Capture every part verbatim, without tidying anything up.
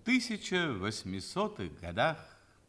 тысяча восьмисотых годах,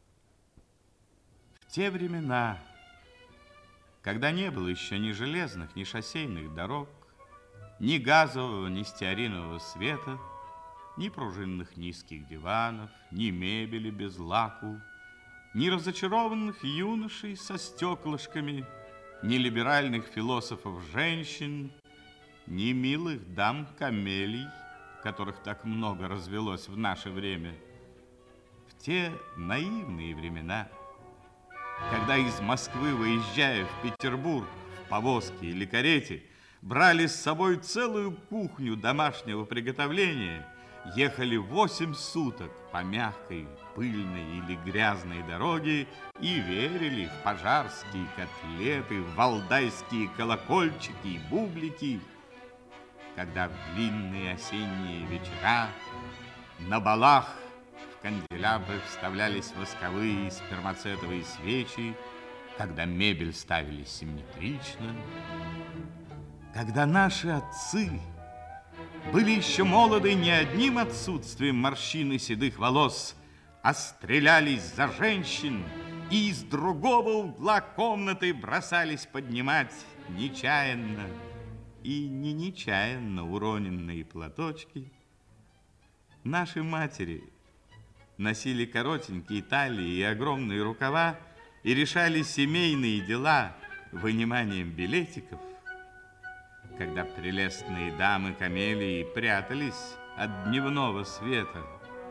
в те времена, когда не было еще ни железных, ни шоссейных дорог, ни газового, ни стеаринового света, ни пружинных низких диванов, ни мебели без лаку, ни разочарованных юношей со стеклышками, ни либеральных философов-женщин, ни милых дам-камелий, которых так много развелось в наше время. В те наивные времена, когда из Москвы, выезжая в Петербург в повозке или карете, брали с собой целую кухню домашнего приготовления, ехали восемь суток по мягкой, пыльной или грязной дороге и верили в пожарские котлеты, в валдайские колокольчики и бублики, когда в длинные осенние вечера на балах в канделябры вставлялись восковые и спермацетовые свечи, когда мебель ставили симметрично, когда наши отцы были еще молоды не одним отсутствием морщин и седых волос, а стрелялись за женщин и из другого угла комнаты бросались поднимать нечаянно и не нечаянно уроненные платочки. Наши матери носили коротенькие талии и огромные рукава и решали семейные дела выниманием билетиков, когда прелестные дамы-камелии прятались от дневного света.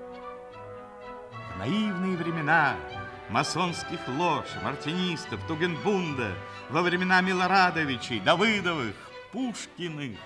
В наивные времена масонских лож, мартинистов, Тугенбунда, во времена Милорадовичей, Давыдовых, Пушкиных.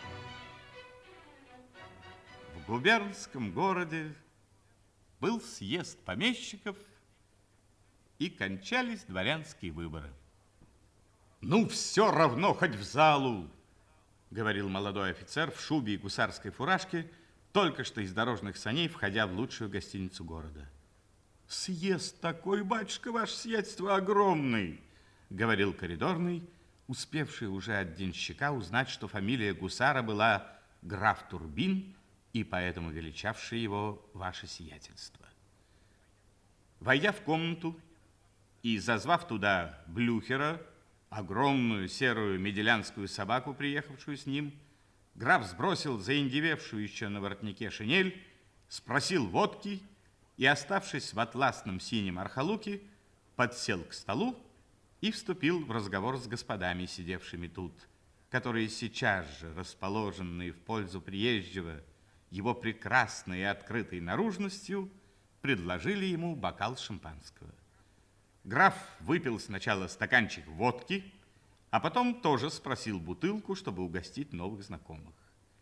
В губернском городе был съезд помещиков, и кончались дворянские выборы. «Ну, все равно, хоть в залу!» — говорил молодой офицер в шубе и гусарской фуражке, только что из дорожных саней, входя в лучшую гостиницу города. «Съезд такой, батюшка, ваше сиятельство, огромный!» — говорил коридорный, успевший уже от денщика узнать, что фамилия гусара была граф Турбин, и поэтому величавший его ваше сиятельство. Войдя в комнату и зазвав туда Блюхера, огромную серую меделянскую собаку, приехавшую с ним, граф сбросил заиндевевшую еще на воротнике шинель, спросил водки и, оставшись в атласном синем архалуке, подсел к столу и вступил в разговор с господами, сидевшими тут, которые сейчас же, расположенные в пользу приезжего, его прекрасной и открытой наружностью, предложили ему бокал шампанского. Граф выпил сначала стаканчик водки, а потом тоже спросил бутылку, чтобы угостить новых знакомых.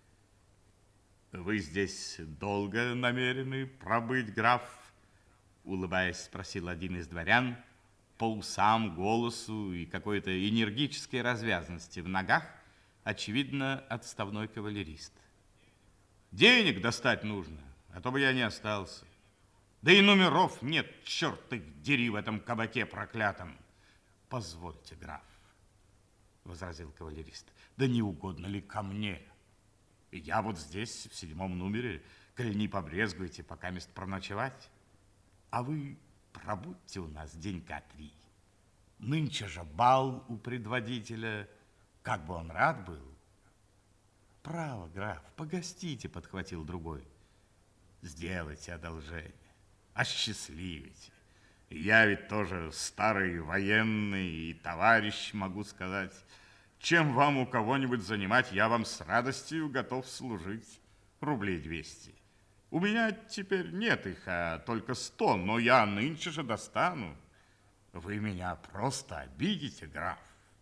«Вы здесь долго намерены пробыть, граф?» Улыбаясь, спросил один из дворян, по усам, голосу и какой-то энергической развязности в ногах, очевидно, отставной кавалерист. «Денег достать нужно, а то бы я не остался. Да и номеров нет, черт их дери, в этом кабаке проклятом». «Позвольте, граф», — возразил кавалерист, — «да не угодно ли ко мне? Я вот здесь, в седьмом номере, коли не побрезгуете, пока мест проночевать. А вы пробудьте у нас денька три. Нынче же бал у предводителя, как бы он рад был». «Право, граф, погостите», — подхватил другой. «Сделайте одолжение, осчастливите. Я ведь тоже старый военный и товарищ, могу сказать. Чем вам у кого-нибудь занимать, я вам с радостью готов служить. Рублей двести. У меня теперь нет их, а только сто, но я нынче же достану. Вы меня просто обидите, граф».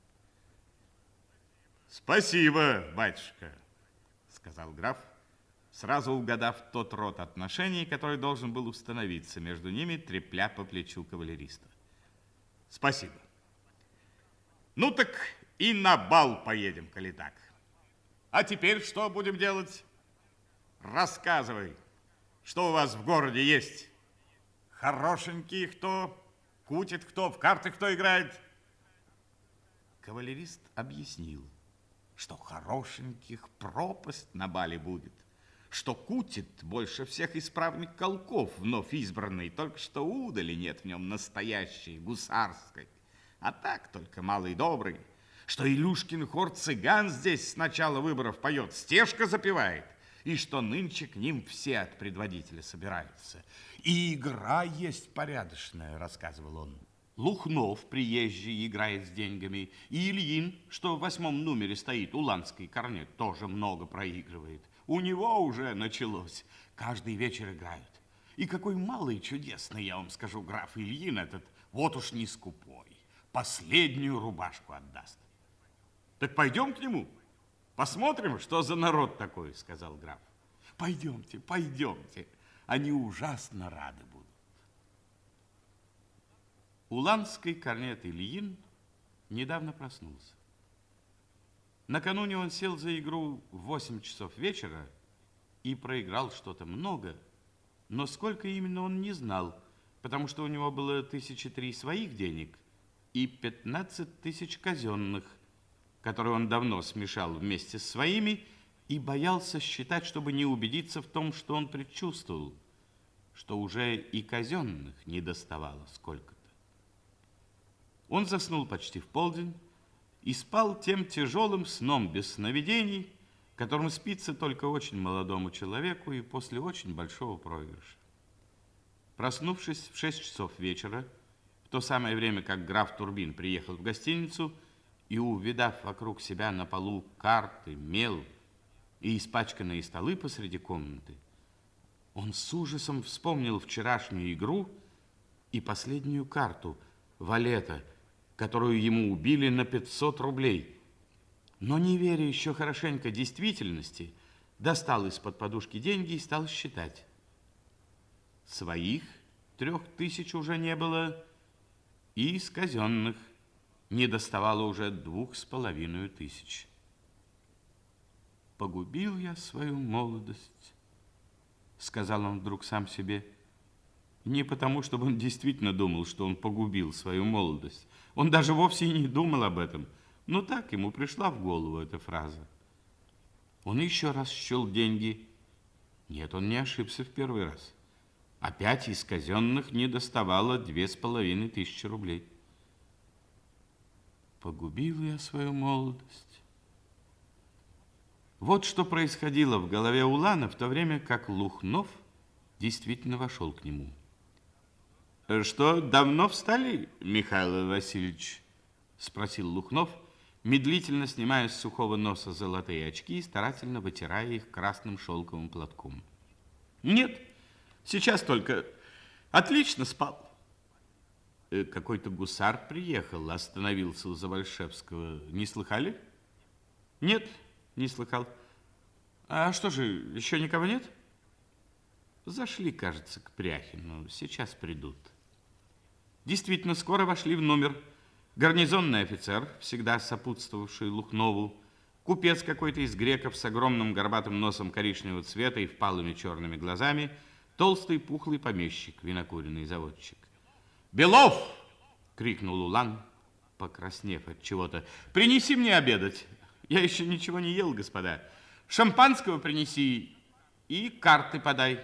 «Спасибо, батюшка», — сказал граф, сразу угадав тот род отношений, который должен был установиться между ними, трепля по плечу кавалериста. «Спасибо. Ну так и на бал поедем, коли так. А теперь что будем делать? Рассказывай, что у вас в городе есть? Хорошенькие кто? Кутит кто? В карты кто играет?» Кавалерист объяснил, что хорошеньких пропасть на бале будет, что кутит больше всех исправных колков, вновь избранный, только что удали нет в нем настоящей, гусарской. А так только малый добрый, что Илюшкин хор цыган здесь с начала выборов поет, стежка запевает, и что нынче к ним все от предводителя собираются. И игра есть порядочная, рассказывал он. Лухнов, приезжий, играет с деньгами, и Ильин, что в восьмом номере стоит, уланский корнет, тоже много проигрывает. У него уже началось. Каждый вечер играют. И какой малый чудесный, я вам скажу, граф Ильин этот, вот уж не скупой, последнюю рубашку отдаст. Так пойдем к нему, посмотрим, что за народ такой, сказал граф. Пойдемте, пойдемте, они ужасно рады будут. Уланский корнет Ильин недавно проснулся. Накануне он сел за игру в восемь часов вечера и проиграл что-то много, но сколько именно он не знал, потому что у него было тысячи три своих денег и пятнадцать тысяч казенных, которые он давно смешал вместе с своими и боялся считать, чтобы не убедиться в том, что он предчувствовал, что уже и казенных не доставало сколько-то. Он заснул почти в полдень и спал тем тяжелым сном без сновидений, которым спится только очень молодому человеку и после очень большого проигрыша. Проснувшись в шесть часов вечера, в то самое время, как граф Турбин приехал в гостиницу, и, увидав вокруг себя на полу карты, мел и испачканные столы посреди комнаты, он с ужасом вспомнил вчерашнюю игру и последнюю карту валета, которую ему убили на пятьсот рублей. Но, не веря еще хорошенько действительности, достал из-под подушки деньги и стал считать. Своих трех тысяч уже не было, и из казенных не доставало уже двух с половиной тысяч. «Погубил я свою молодость», — сказал он вдруг сам себе. Не потому, чтобы он действительно думал, что он погубил свою молодость. Он даже вовсе и не думал об этом. Но так ему пришла в голову эта фраза. Он еще раз счел деньги. Нет, он не ошибся в первый раз. Опять из казенных не доставало две с половиной тысячи рублей. Погубил я свою молодость. Вот что происходило в голове Улана в то время, как Лухнов действительно вошел к нему. «Что, давно встали, Михаил Васильевич?» – спросил Лухнов, медлительно снимая с сухого носа золотые очки и старательно вытирая их красным шелковым платком. «Нет, сейчас только. Отлично спал». «Какой-то гусар приехал, остановился у Завальшевского. Не слыхали?» «Нет, не слыхал. А что же, еще никого нет?» «Зашли, кажется, к Пряхину. Сейчас придут». Действительно, скоро вошли в номер гарнизонный офицер, всегда сопутствовавший Лухнову, купец какой-то из греков с огромным горбатым носом коричневого цвета и впалыми черными глазами, толстый пухлый помещик, винокуренный заводчик. «Белов!» — крикнул Улан, покраснев от чего-то. «Принеси мне обедать. Я еще ничего не ел, господа. Шампанского принеси и карты подай».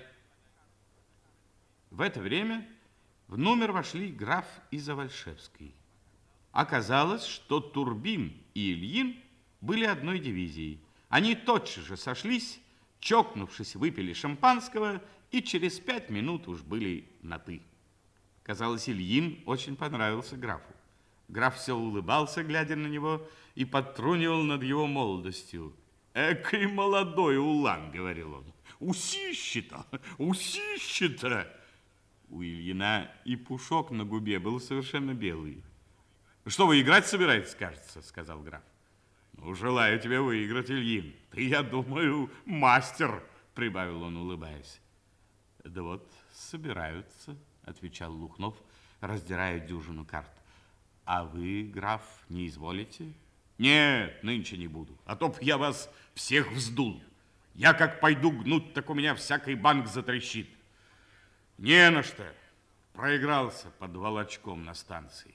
В это время в номер вошли граф и Завальшевский. Оказалось, что Турбин и Ильин были одной дивизией. Они тотчас же сошлись, чокнувшись, выпили шампанского и через пять минут уж были на «ты». Казалось, Ильин очень понравился графу. Граф все улыбался, глядя на него, и подтрунивал над его молодостью. «Экой молодой Улан», — говорил он, — «усище-то, усище-то». У Ильина и пушок на губе был совершенно белый. «Что, вы играть собираетесь, кажется?» — сказал граф. «Ну, желаю тебе выиграть, Ильин. Ты, я думаю, мастер», — прибавил он, улыбаясь. «Да вот, собираются», — отвечал Лухнов, раздирая дюжину карт. «А вы, граф, не изволите?» «Нет, нынче не буду, а то б я вас всех вздул. Я как пойду гнуть, так у меня всякий банк затрещит. Не на что. Проигрался под волочком на станции».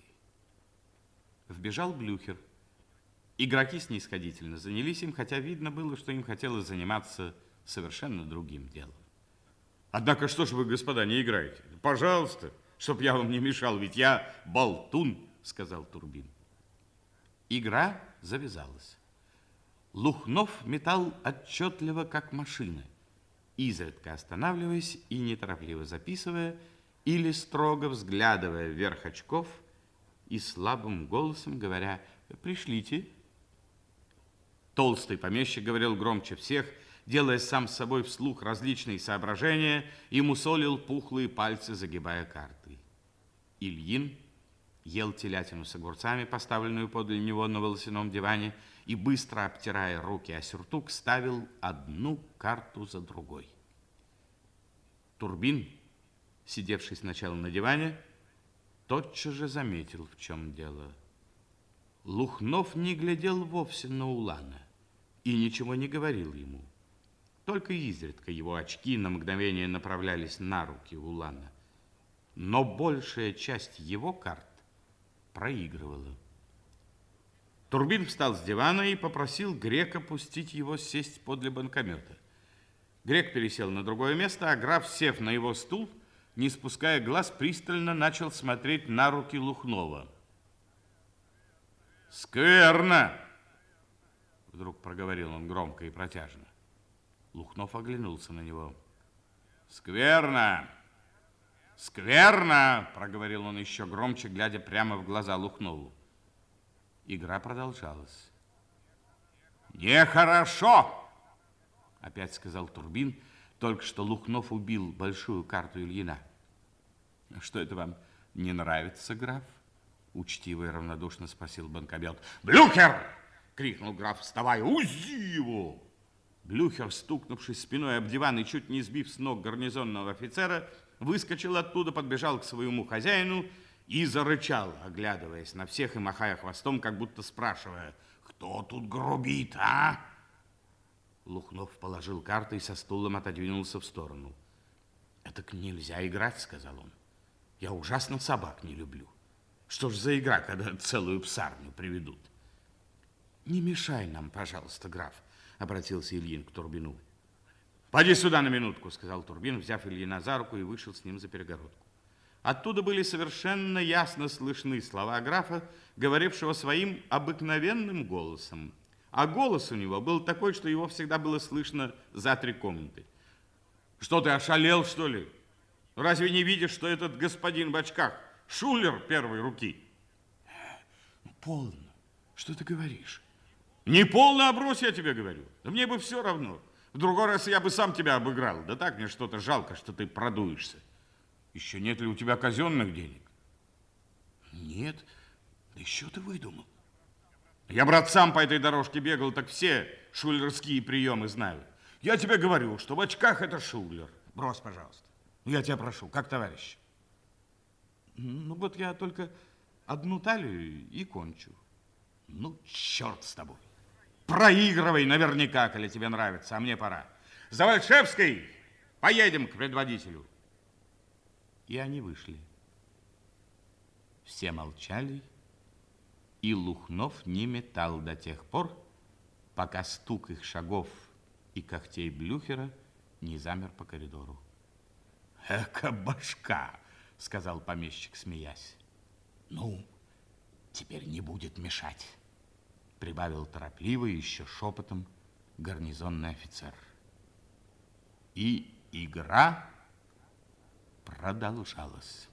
Вбежал Блюхер. Игроки снисходительно занялись им, хотя видно было, что им хотелось заниматься совершенно другим делом. Однако, что ж вы, господа, не играете? Пожалуйста, чтоб я вам не мешал, ведь я болтун, сказал Турбин. Игра завязалась. Лухнов метал отчетливо, как машина, изредка останавливаясь и неторопливо записывая, или строго взглядывая вверх очков и слабым голосом говоря: «Пришлите». Толстый помещик говорил громче всех, делая сам с собой вслух различные соображения, и мусолил пухлые пальцы, загибая карты. Ильин ел телятину с огурцами, поставленную подле него на волосяном диване, и, быстро обтирая руки о сюртук, ставил одну карту за другой. Турбин, сидевший сначала на диване, тотчас же заметил, в чем дело. Лухнов не глядел вовсе на Улана и ничего не говорил ему. Только изредка его очки на мгновение направлялись на руки Улана, но большая часть его карт проигрывала. Турбин встал с дивана и попросил Грека пустить его сесть подле банкомета. Грек пересел на другое место, а граф, сев на его стул, не спуская глаз, пристально начал смотреть на руки Лухнова. «Скверно!» — вдруг проговорил он громко и протяжно. Лухнов оглянулся на него. «Скверно! Скверно!» — проговорил он еще громче, глядя прямо в глаза Лухнову. Игра продолжалась. «Нехорошо!» — опять сказал Турбин. Только что Лухнов убил большую карту Ильина. «Что это вам не нравится, граф?» — учтиво и равнодушно спросил банкомет. «Блюхер!» — крикнул граф, вставая. «Узи его!» Блюхер, стукнувшись спиной об диван и чуть не сбив с ног гарнизонного офицера, выскочил оттуда, подбежал к своему хозяину и зарычал, оглядываясь на всех и махая хвостом, как будто спрашивая: «Кто тут грубит, а?» Лухнов положил карты и со стулом отодвинулся в сторону. «Так нельзя играть», — сказал он. «Я ужасно собак не люблю. Что ж за игра, когда целую псарню приведут?» «Не мешай нам, пожалуйста, граф», — обратился Ильин к Турбину. «Поди сюда на минутку», — сказал Турбин, взяв Ильина за руку, и вышел с ним за перегородку. Оттуда были совершенно ясно слышны слова графа, говорившего своим обыкновенным голосом. А голос у него был такой, что его всегда было слышно за три комнаты. «Что ты, ошалел, что ли? Разве не видишь, что этот господин в очках шулер первой руки?» «Полно. Что ты говоришь?» «Не полно, а брось, я тебе говорю. Да мне бы все равно. В другой раз я бы сам тебя обыграл. Да так мне что-то жалко, что ты продуешься. Еще нет ли у тебя казенных денег?» «Нет. Да еще ты выдумал». «Я, брат, сам по этой дорожке бегал, так все шулерские приемы знают. Я тебе говорю, что в очках это шулер. Брось, пожалуйста. Я тебя прошу, как товарищ». «Ну вот я только одну талию и кончу». «Ну, черт с тобой. Проигрывай наверняка, коли тебе нравится, а мне пора. Завальшевский, поедем к предводителю». И они вышли. Все молчали, и Лухнов не метал до тех пор, пока стук их шагов и когтей Блюхера не замер по коридору. «Эка башка!» — сказал помещик, смеясь. «Ну, теперь не будет мешать», — прибавил торопливо еще шепотом гарнизонный офицер. И игра продолжалась.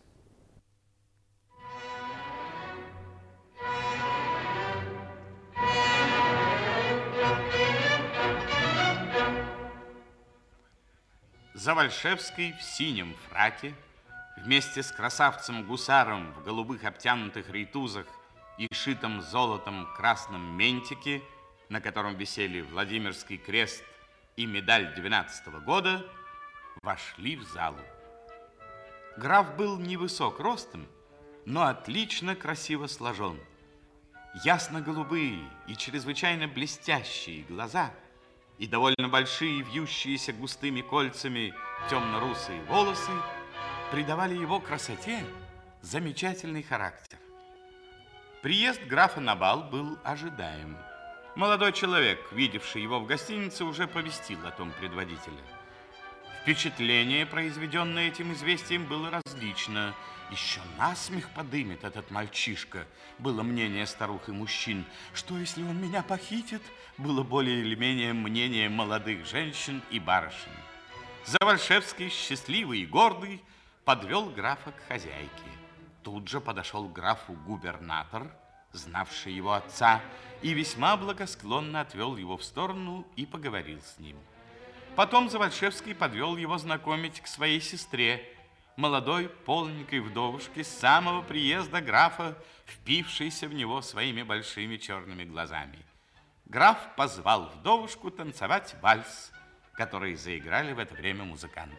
Завальшевский в синем фраке вместе с красавцем-гусаром в голубых обтянутых рейтузах и шитом золотом красном ментике, на котором висели Владимирский крест и медаль двенадцатого года, вошли в залу. Граф был невысок ростом, но отлично красиво сложен. Ясно-голубые и чрезвычайно блестящие глаза и довольно большие, вьющиеся густыми кольцами темно-русые волосы придавали его красоте замечательный характер. Приезд графа на бал был ожидаем. Молодой человек, видевший его в гостинице, уже повестил о том предводителя. Впечатление, произведенное этим известием, было различно. Еще насмех подымет этот мальчишка, было мнение старух и мужчин. Что, если он меня похитит, было более или менее мнение молодых женщин и барышень. Завальшевский, счастливый и гордый, подвел графа к хозяйке. Тут же подошел к графу губернатор, знавший его отца, и весьма благосклонно отвел его в сторону и поговорил с ним. Потом Завальшевский подвел его знакомить к своей сестре, молодой полненькой вдовушке, с самого приезда графа, впившейся в него своими большими черными глазами. Граф позвал вдовушку танцевать вальс, который заиграли в это время музыканты.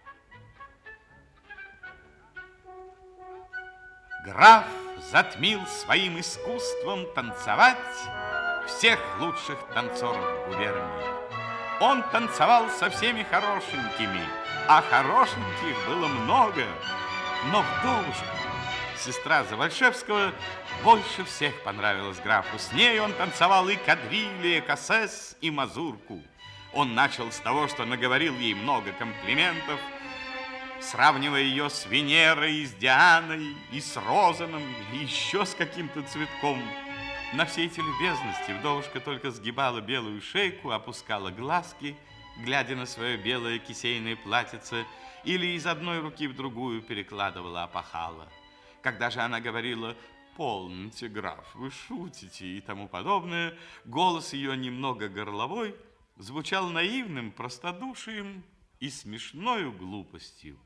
Граф затмил своим искусством танцевать всех лучших танцоров губернии. Он танцевал со всеми хорошенькими, а хорошеньких было много. Но вдовушка, сестра Завальшевского, больше всех понравилась графу. С ней он танцевал и кадриль, и кассес, и мазурку. Он начал с того, что наговорил ей много комплиментов, сравнивая ее с Венерой, и с Дианой, и с Розаном, и еще с каким-то цветком. На все эти любезности вдовушка только сгибала белую шейку, опускала глазки, глядя на свое белое кисейное платьице, или из одной руки в другую перекладывала опахало. Когда же она говорила «Полноте, граф, вы шутите» и тому подобное, голос ее немного горловой звучал наивным простодушием и смешною глупостью.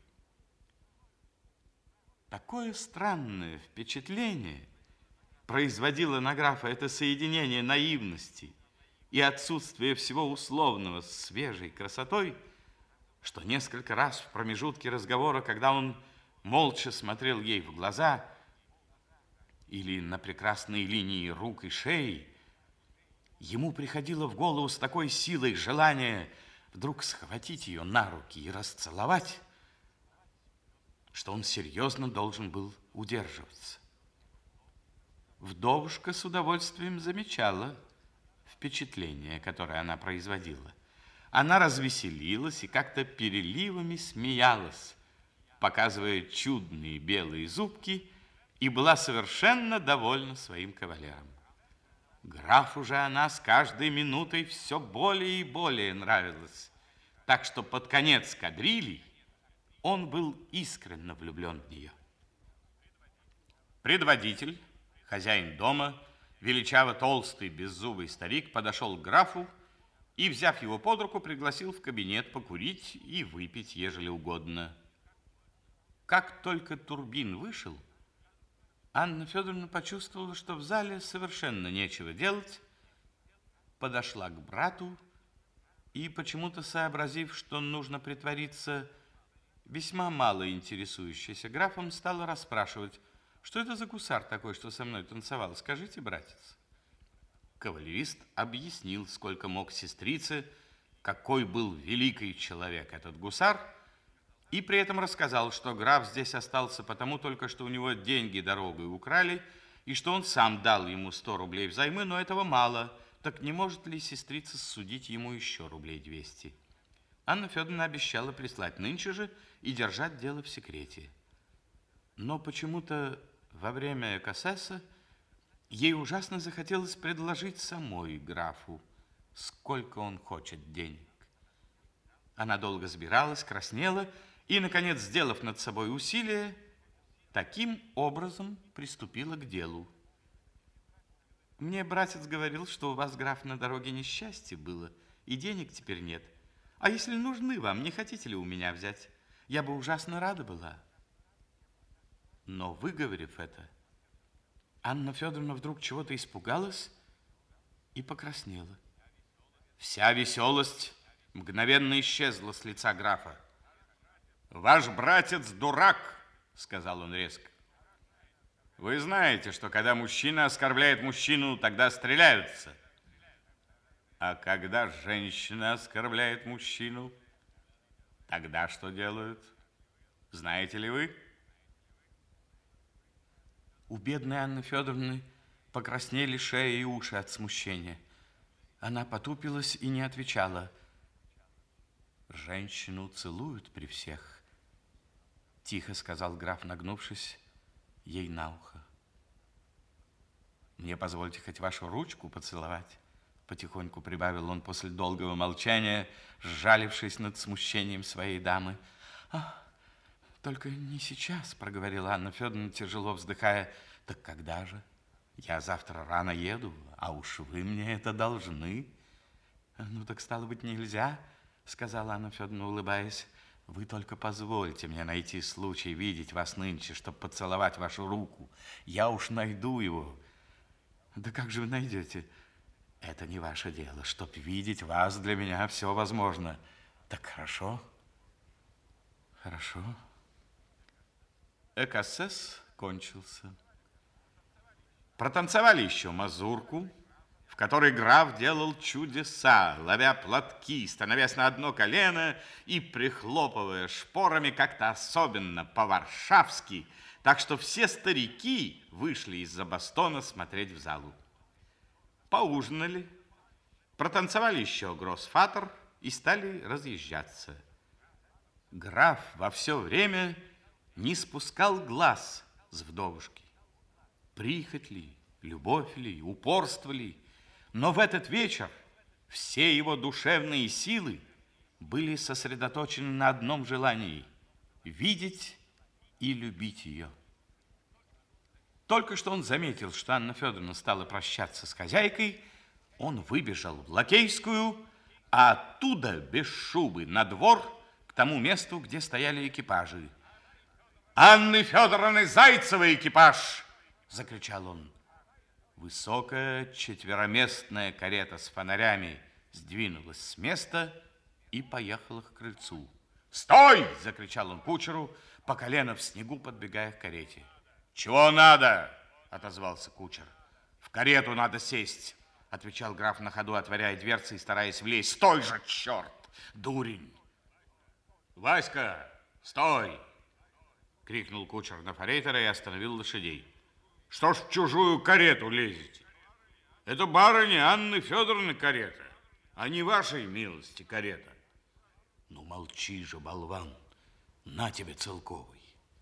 Такое странное впечатление производило на графа это соединение наивности и отсутствие всего условного с свежей красотой, что несколько раз в промежутке разговора, когда он молча смотрел ей в глаза или на прекрасные линии рук и шеи, ему приходило в голову с такой силой желание вдруг схватить ее на руки и расцеловать, что он серьезно должен был удерживаться. Вдовушка с удовольствием замечала впечатление, которое она производила. Она развеселилась и как-то переливами смеялась, показывая чудные белые зубки, и была совершенно довольна своим кавалером. Графу же она с каждой минутой все более и более нравилась, так что под конец кадрили он был искренне влюблен в нее. Предводитель, хозяин дома, величаво толстый беззубый старик, подошел к графу и, взяв его под руку, пригласил в кабинет покурить и выпить, ежели угодно. Как только Турбин вышел, Анна Федоровна почувствовала, что в зале совершенно нечего делать, подошла к брату и, почему-то сообразив, что нужно притвориться весьма мало интересующейся графом, стала расспрашивать: что это за гусар такой, что со мной танцевал? Скажите, братец. Кавалерист объяснил, сколько мог сестрице, какой был великий человек этот гусар, и при этом рассказал, что граф здесь остался потому только, что у него деньги дорогой украли, и что он сам дал ему сто рублей взаймы, но этого мало. Так не может ли сестрица судить ему еще рублей двести? Анна Федоровна обещала прислать нынче же и держать дело в секрете. Но почему-то во время кассеса ей ужасно захотелось предложить самой графу, сколько он хочет денег. Она долго сбиралась, краснела и, наконец, сделав над собой усилие, таким образом приступила к делу. Мне братец говорил, что у вас, граф, на дороге несчастье было, и денег теперь нет. А если нужны вам, не хотите ли у меня взять? Я бы ужасно рада была. Но, выговорив это, Анна Федоровна вдруг чего-то испугалась и покраснела. Вся веселость мгновенно исчезла с лица графа. «Ваш братец дурак», — сказал он резко. «Вы знаете, что когда мужчина оскорбляет мужчину, тогда стреляются. А когда женщина оскорбляет мужчину, тогда что делают? Знаете ли вы?» У бедной Анны Федоровны покраснели шея и уши от смущения. Она потупилась и не отвечала. Женщину целуют при всех, тихо сказал граф, нагнувшись ей на ухо. Мне позвольте хоть вашу ручку поцеловать, потихоньку прибавил он после долгого молчания, сжалившись над смущением своей дамы. А, только не сейчас, проговорила Анна Федоровна, тяжело вздыхая. Так когда же? Я завтра рано еду, а уж вы мне это должны. Ну так стало быть нельзя, сказала Анна Федоровна, улыбаясь. Вы только позвольте мне найти случай видеть вас нынче, чтобы поцеловать вашу руку. Я уж найду его. Да как же вы найдете? Это не ваше дело. Чтоб видеть вас, для меня все возможно. Так хорошо? Хорошо. Экосес кончился. Протанцевали еще мазурку, в которой граф делал чудеса, ловя платки, становясь на одно колено и прихлопывая шпорами как-то особенно по-варшавски, так что все старики вышли из-за бастона смотреть в залу. Поужинали, протанцевали еще гроссфатер и стали разъезжаться. Граф во все время не спускал глаз с вдовушки. Прихоть ли, любовь ли, упорство ли, но в этот вечер все его душевные силы были сосредоточены на одном желании – видеть и любить ее. Только что он заметил, что Анна Федоровна стала прощаться с хозяйкой, он выбежал в Лакейскую, а оттуда без шубы на двор к тому месту, где стояли экипажи. «Анны Федоровны Зайцевой экипаж!» – закричал он. Высокая четвероместная карета с фонарями сдвинулась с места и поехала к крыльцу. «Стой!» – закричал он кучеру, по колено в снегу подбегая к карете. «Чего надо?» – отозвался кучер. «В карету надо сесть», – отвечал граф на ходу, отворяя дверцы и стараясь влезть. «Стой же, черт, дурень!» «Васька, стой!» – крикнул кучер на форейтера и остановил лошадей. «Что ж в чужую карету лезете? Это барыня Анны Федоровны карета, а не вашей милости карета». «Ну, молчи же, болван, на тебе целковый».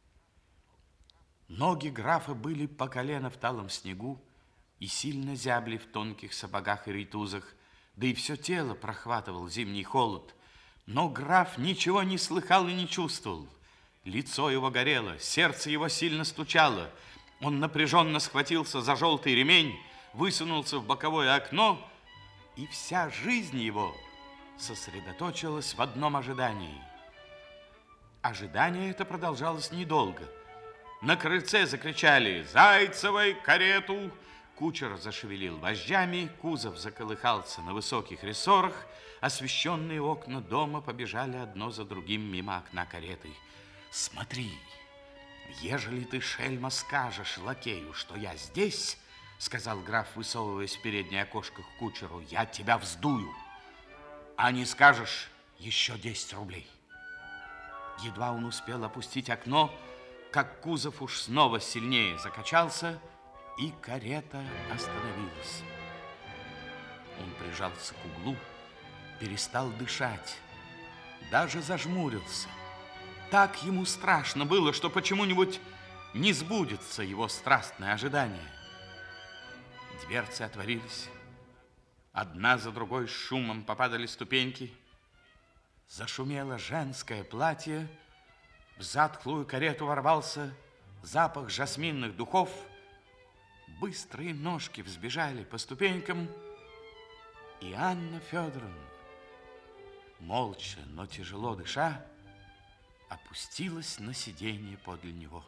Ноги графа были по колено в талом снегу и сильно зябли в тонких сапогах и рейтузах, да и все тело прохватывал зимний холод. Но граф ничего не слыхал и не чувствовал. Лицо его горело, сердце его сильно стучало. Он напряженно схватился за желтый ремень, высунулся в боковое окно, и вся жизнь его сосредоточилась в одном ожидании. Ожидание это продолжалось недолго. На крыльце закричали «Зайцевой карету!». Кучер зашевелил вожжами, кузов заколыхался на высоких рессорах, освещенные окна дома побежали одно за другим мимо окна кареты. «Смотри, ежели ты, шельма, скажешь лакею, что я здесь, — сказал граф, высовываясь в переднее окошко к кучеру, — я тебя вздую, а не скажешь — еще десять рублей». Едва он успел опустить окно, как кузов уж снова сильнее закачался, и карета остановилась. Он прижался к углу, перестал дышать, даже зажмурился. Так ему страшно было, что почему-нибудь не сбудется его страстное ожидание. Дверцы отворились, одна за другой с шумом попадали ступеньки, зашумело женское платье, в затхлую карету ворвался запах жасминных духов, быстрые ножки взбежали по ступенькам, и Анна Федоровна, молча, но тяжело дыша, опустилась на сиденье подле него.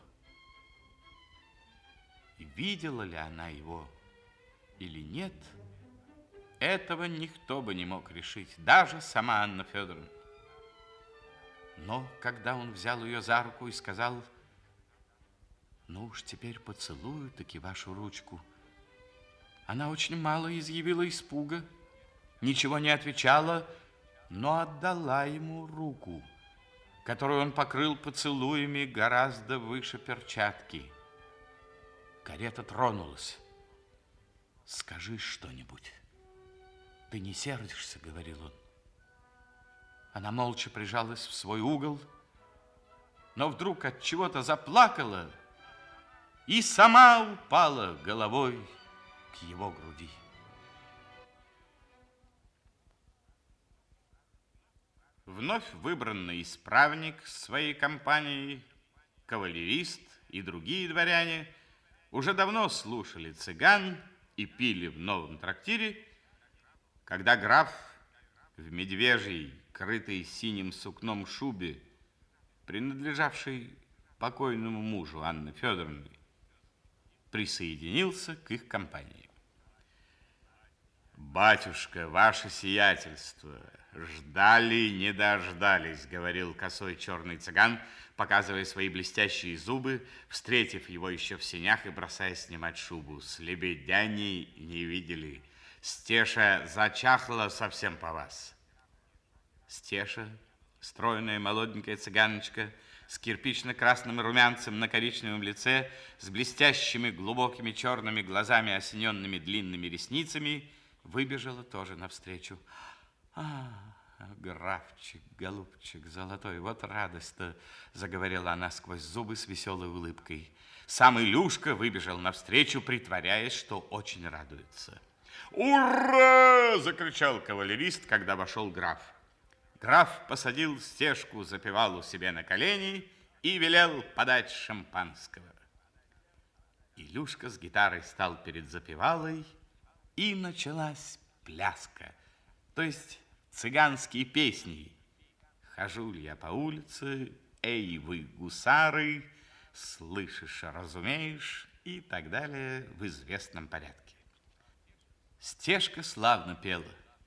Видела ли она его или нет, этого никто бы не мог решить, даже сама Анна Федоровна. Но когда он взял ее за руку и сказал: «Ну уж теперь поцелую таки вашу ручку», она очень мало изъявила испуга, ничего не отвечала, но отдала ему руку, которую он покрыл поцелуями гораздо выше перчатки. Карета тронулась. «Скажи что-нибудь», Ты не сердишься, говорил он. Она молча прижалась в свой угол, но вдруг от чего-то заплакала и сама упала головой к его груди. Вновь выбранный исправник своей компанией, кавалерист и другие дворяне уже давно слушали цыган и пили в новом трактире, когда граф в медвежьей, крытой синим сукном шубе, принадлежавшей покойному мужу Анны Федоровны, присоединился к их компании. «Батюшка, ваше сиятельство, ждали, не дождались», — говорил косой черный цыган, показывая свои блестящие зубы, встретив его еще в сенях и бросая снимать шубу. «С лебедяней не видели. Стеша зачахла совсем по вас». Стеша, стройная молоденькая цыганочка, с кирпично-красным румянцем на коричневом лице, с блестящими глубокими черными глазами, осененными длинными ресницами, выбежала тоже навстречу. «А, графчик, голубчик золотой, вот радость-то!» — заговорила она сквозь зубы с веселой улыбкой. Сам Илюшка выбежал навстречу, притворяясь, что очень радуется. «Ура!» — закричал кавалерист, когда вошел граф. Граф посадил Стежку запевалу себе на колени и велел подать шампанского. Илюшка с гитарой стал перед запевалой, и началась пляска, то есть цыганские песни. «Хожу ли я по улице, эй вы, гусары, слышишь, разумеешь», и так далее в известном порядке. Стежка славно пела.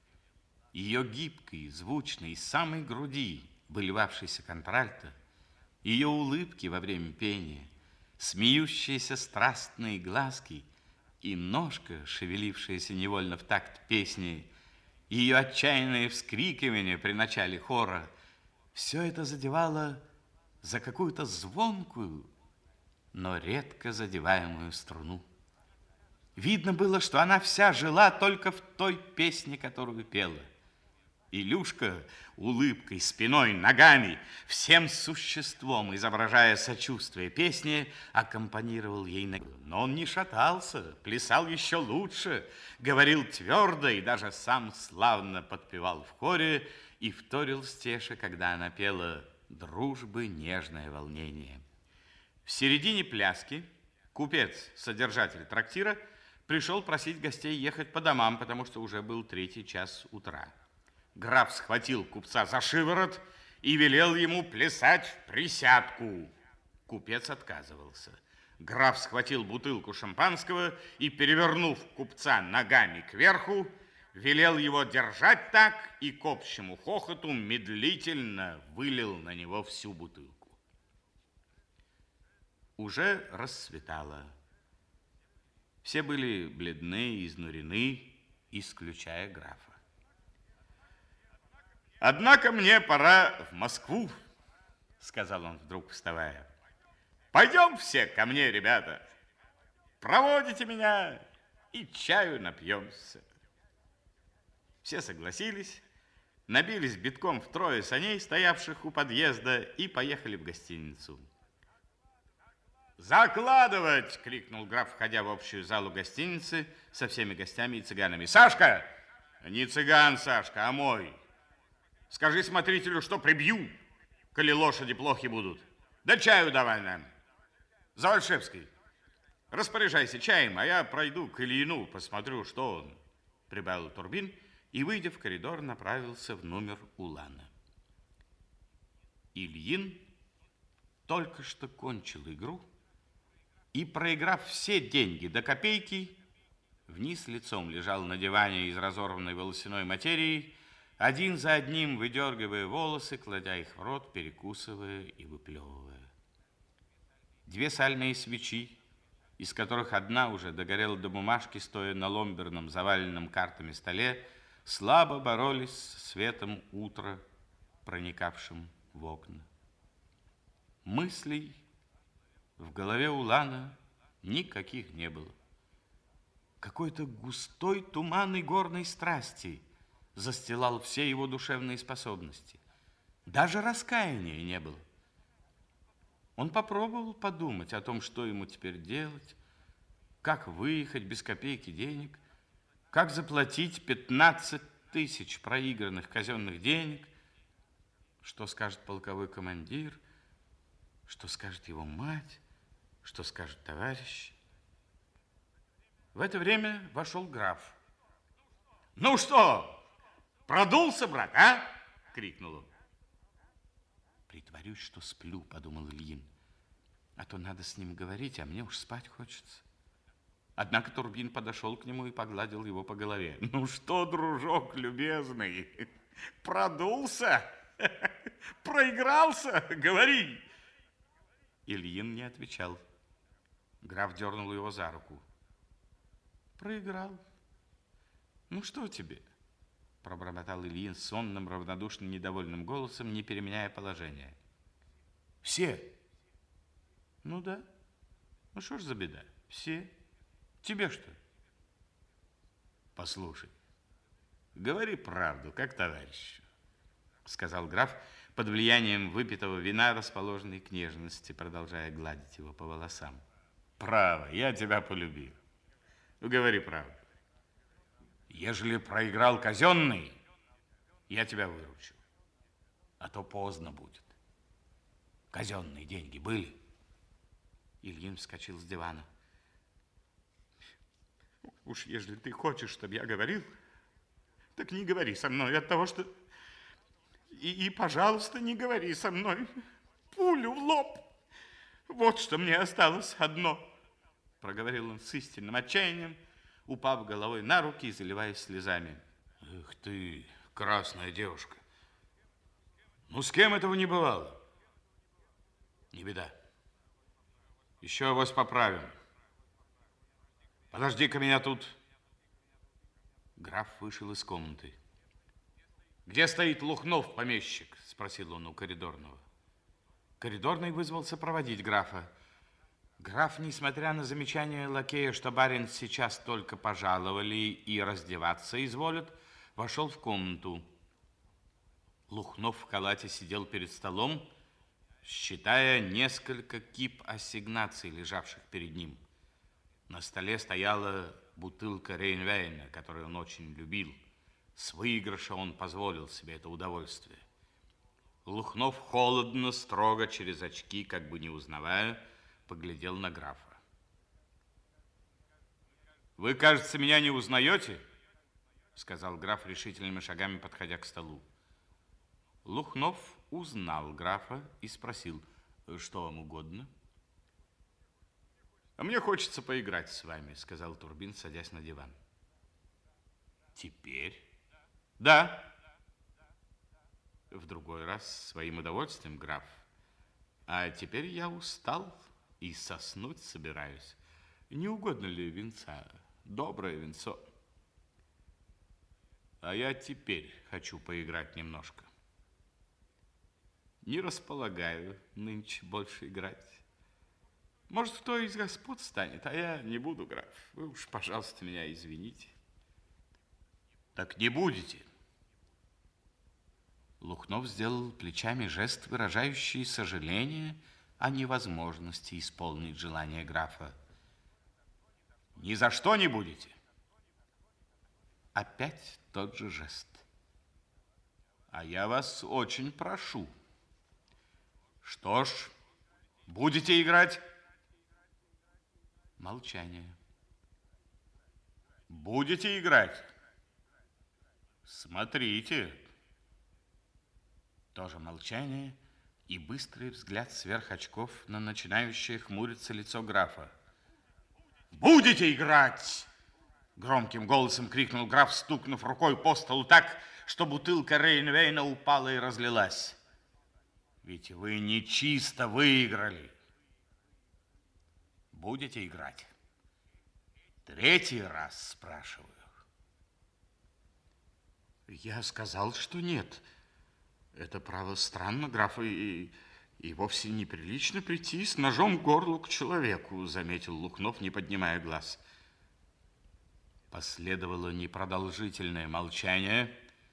Ее гибкой, звучной, из самой груди, выливавшейся контральто, ее улыбки во время пения, смеющиеся страстные глазки и ножка, шевелившаяся невольно в такт песни, ее отчаянное вскрикивание при начале хора, все это задевало за какую-то звонкую, но редко задеваемую струну. Видно было, что она вся жила только в той песне, которую пела. Илюшка улыбкой, спиной, ногами, всем существом, изображая сочувствие песни, аккомпанировал ей. Но он не шатался, плясал еще лучше, говорил твердо и даже сам славно подпевал в хоре и вторил Стеше, когда она пела «Дружбы нежное волнение». В середине пляски купец, содержатель трактира, пришел просить гостей ехать по домам, потому что уже был третий час утра. Граф схватил купца за шиворот и велел ему плясать в присядку. Купец отказывался. Граф схватил бутылку шампанского и, перевернув купца ногами кверху, велел его держать так и к общему хохоту медлительно вылил на него всю бутылку. Уже рассветало. Все были бледны и изнурены, исключая графа. «Однако мне пора в Москву», — сказал он вдруг, вставая. «Пойдем все ко мне, ребята. Проводите меня и чаю напьемся». Все согласились, набились битком втрое саней, стоявших у подъезда, и поехали в гостиницу. «Закладывать!» — крикнул граф, входя в общую залу гостиницы со всеми гостями и цыганами. «Сашка!» «Не цыган, Сашка, а мой. Скажи смотрителю, что прибью, коли лошади плохи будут. Да чаю давай нам. Завальшевский, распоряжайся чаем, а я пройду к Ильину, посмотрю, что он», — прибавил Турбин и, выйдя в коридор, направился в номер Улана. Ильин только что кончил игру и, проиграв все деньги до копейки, вниз лицом лежал на диване из разорванной волосяной материи, один за одним выдергивая волосы, кладя их в рот, перекусывая и выплевывая. Две сальные свечи, из которых одна уже догорела до бумажки, стоя на ломберном, заваленном картами столе, слабо боролись с светом утра, проникавшим в окна. Мыслей в голове Улана никаких не было. Какой-то густой туман и горной страсти застилал все его душевные способности. Даже раскаяния не было. Он попробовал подумать о том, что ему теперь делать, как выехать без копейки денег, как заплатить пятнадцать тысяч проигранных казенных денег, что скажет полковой командир, что скажет его мать, что скажет товарищ. В это время вошел граф. «Ну что, продулся, брат, а?» — крикнул он. «Притворюсь, что сплю», — подумал Ильин. «А то надо с ним говорить, а мне уж спать хочется». Однако Турбин подошел к нему и погладил его по голове. «Ну что, дружок любезный, продулся? Проигрался? Говори!» Ильин не отвечал. Граф дернул его за руку. «Проиграл. Ну что тебе?» Пробормотал Ильин сонным, равнодушным, недовольным голосом, не переменяя положение. «Все?» «Ну да. Ну что ж за беда? Все. Тебе что?» «Послушай, говори правду, как товарищ», сказал граф, под влиянием выпитого вина, расположенной к нежности, продолжая гладить его по волосам. «Право, я тебя полюбил. Говори правду. Ежели проиграл казенный, я тебя выручу. А то поздно будет. Казенные деньги были?» Ильин вскочил с дивана. «Уж ежели ты хочешь, чтобы я говорил, так не говори со мной от того, что... И, и, пожалуйста, не говори со мной. Пулю в лоб. Вот что мне осталось одно», проговорил он с истинным отчаянием, упав головой на руки и заливаясь слезами. «Эх ты, красная девушка! Ну, с кем этого не бывало? Не беда. Еще авось поправим. Подожди-ка меня тут». Граф вышел из комнаты. «Где стоит Лухнов, помещик?» спросил он у коридорного. Коридорный вызвался проводить графа. Граф, несмотря на замечание лакея, что барин сейчас только пожаловали и раздеваться изволят, вошел в комнату. Лухнов в халате сидел перед столом, считая несколько кип ассигнаций, лежавших перед ним. На столе стояла бутылка Рейнвейна, которую он очень любил. С выигрыша он позволил себе это удовольствие. Лухнов холодно, строго, через очки, как бы не узнавая, поглядел на графа. «Вы, кажется, меня не узнаете?» сказал граф решительными шагами, подходя к столу. Лухнов узнал графа и спросил: «Что вам угодно?» «А мне хочется поиграть с вами», сказал Турбин, садясь на диван. «Теперь?» «Да». «В другой раз с своим удовольствием, граф. А теперь я устал и соснуть собираюсь. Не угодно ли винца? Доброе винцо». «А я теперь хочу поиграть немножко». «Не располагаю нынче больше играть. Может, кто из господ станет, а я не буду, граф. Вы уж, пожалуйста, меня извините». «Так не будете». Лухнов сделал плечами жест, выражающий сожаление о невозможности исполнить желание графа. «Ни за что не будете?» Опять тот же жест. «А я вас очень прошу». «Что ж, будете играть?» Молчание. «Будете играть?» «Смотрите». Тоже молчание и быстрый взгляд сверх очков на начинающее хмуриться лицо графа. «Будете играть!» Громким голосом крикнул граф, стукнув рукой по столу так, что бутылка Рейнвейна упала и разлилась. «Ведь вы не чисто выиграли. Будете играть?» «Третий раз спрашиваю». «Я сказал, что нет. Это, право, странно, граф, и, и вовсе неприлично прийти с ножом к горлу к человеку», заметил Лухнов, не поднимая глаз. Последовало непродолжительное молчание,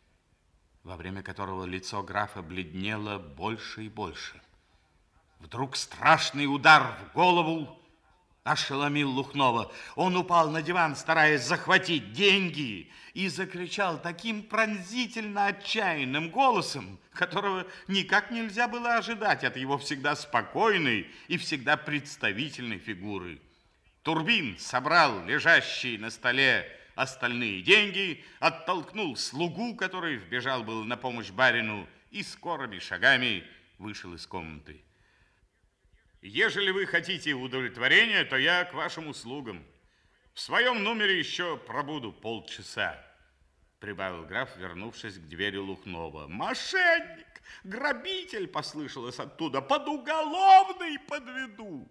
во время которого лицо графа бледнело больше и больше. Вдруг страшный удар в голову ошеломил Лухнова. Он упал на диван, стараясь захватить деньги, и закричал таким пронзительно отчаянным голосом, которого никак нельзя было ожидать от его всегда спокойной и всегда представительной фигуры. Турбин собрал лежащие на столе остальные деньги, оттолкнул слугу, который вбежал был на помощь барину, и скорыми шагами вышел из комнаты. Ежели вы хотите удовлетворения, то я к вашим услугам. В своем номере еще пробуду полчаса, прибавил граф, вернувшись к двери Лухнова. Мошенник, грабитель, послышалось оттуда, под уголовный подведу.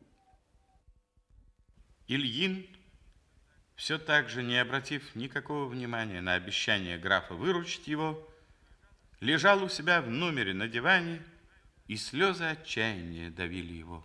Ильин, все так же не обратив никакого внимания на обещание графа выручить его, лежал у себя в номере на диване, и слезы отчаяния давили его.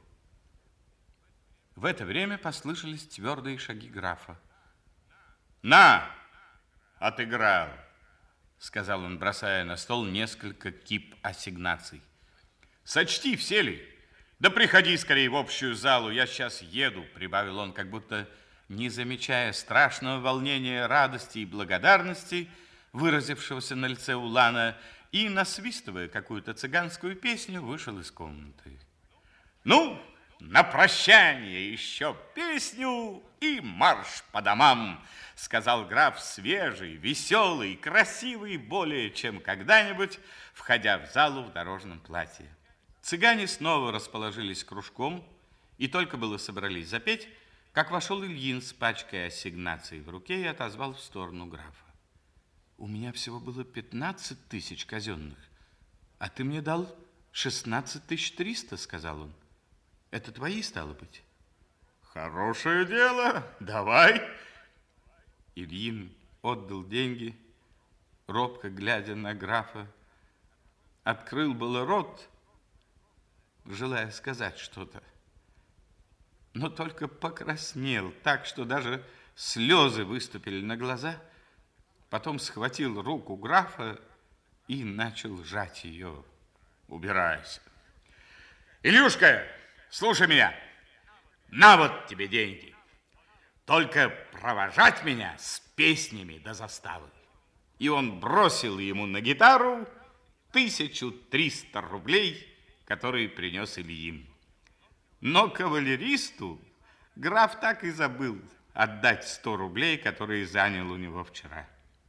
В это время послышались твердые шаги графа. «На, отыграл!» — сказал он, бросая на стол несколько кип ассигнаций. «Сочти, все ли? Да приходи скорее в общую залу, я сейчас еду», — прибавил он, как будто не замечая страшного волнения, радости и благодарности, выразившегося на лице Улана, и, насвистывая какую-то цыганскую песню, вышел из комнаты. «Ну, на прощание еще песню и марш по домам», сказал граф, свежий, веселый, красивый, более чем когда-нибудь, входя в залу в дорожном платье. Цыгане снова расположились кружком и только было собрались запеть, как вошел Ильин с пачкой ассигнаций в руке и отозвал в сторону графа. «У меня всего было пятнадцать тысяч казенных, а ты мне дал шестнадцать тысяч триста», сказал он. «Это твои, стало быть?» «Хорошее дело, давай». Ильин отдал деньги, робко глядя на графа, открыл было рот, желая сказать что-то, но только покраснел так, что даже слезы выступили на глаза, потом схватил руку графа и начал сжать ее. «Убирайся. Илюшка, слушай меня. На вот тебе деньги. Только провожать меня с песнями до заставы». И он бросил ему на гитару тысячу триста рублей, которые принес Ильин. Но кавалеристу граф так и забыл отдать сто рублей, которые занял у него вчера.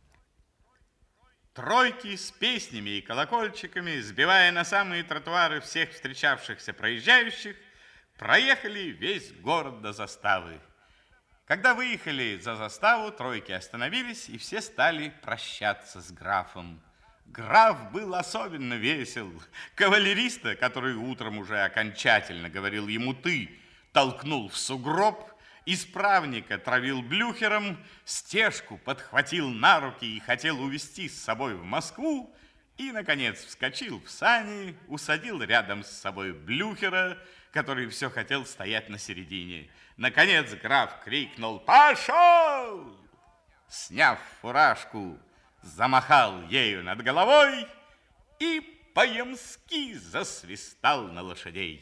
Тройки с песнями и колокольчиками, сбивая на самые тротуары всех встречавшихся проезжающих, проехали весь город до заставы. Когда выехали за заставу, тройки остановились, и все стали прощаться с графом. Граф был особенно весел. Кавалериста, который утром уже окончательно говорил ему «ты», толкнул в сугроб, исправника травил блюхером, стежку подхватил на руки и хотел увезти с собой в Москву, и, наконец, вскочил в сани, усадил рядом с собой блюхера, который все хотел стоять на середине. Наконец граф крикнул «Пошел!», сняв фуражку, замахал ею над головой и по-ямски засвистал на лошадей.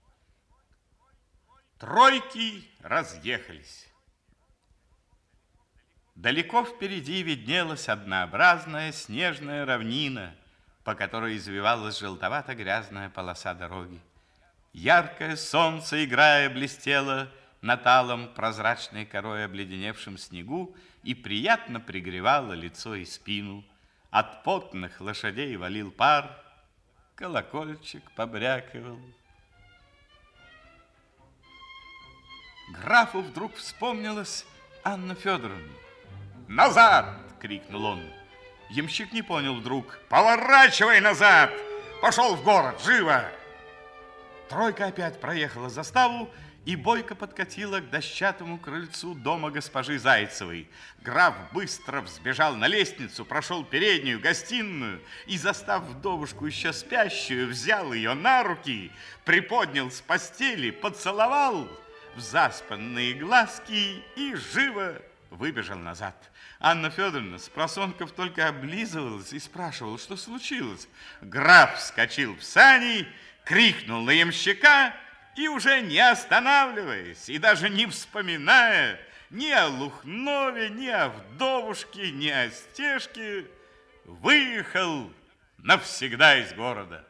Тройки разъехались. Далеко впереди виднелась однообразная снежная равнина, по которой извивалась желтовато-грязная полоса дороги. Яркое солнце, играя, блестело на талом прозрачной корой обледеневшем снегу и приятно пригревало лицо и спину. От потных лошадей валил пар, колокольчик побрякивал. Графу вдруг вспомнилась Анна Федоровна. «Назад!» — крикнул он. Ямщик не понял вдруг. «Поворачивай назад! Пошел в город, живо!» Тройка опять проехала заставу и бойко подкатила к дощатому крыльцу дома госпожи Зайцевой. Граф быстро взбежал на лестницу, прошел переднюю, гостиную и, застав вдовушку еще спящую, взял ее на руки, приподнял с постели, поцеловал в заспанные глазки и живо выбежал назад. Анна Федоровна с просонков только облизывалась и спрашивала, что случилось. Граф вскочил в сани, крикнул на ямщика и, уже не останавливаясь и даже не вспоминая ни о Лухнове, ни о вдовушке, ни о Стежке, выехал навсегда из города.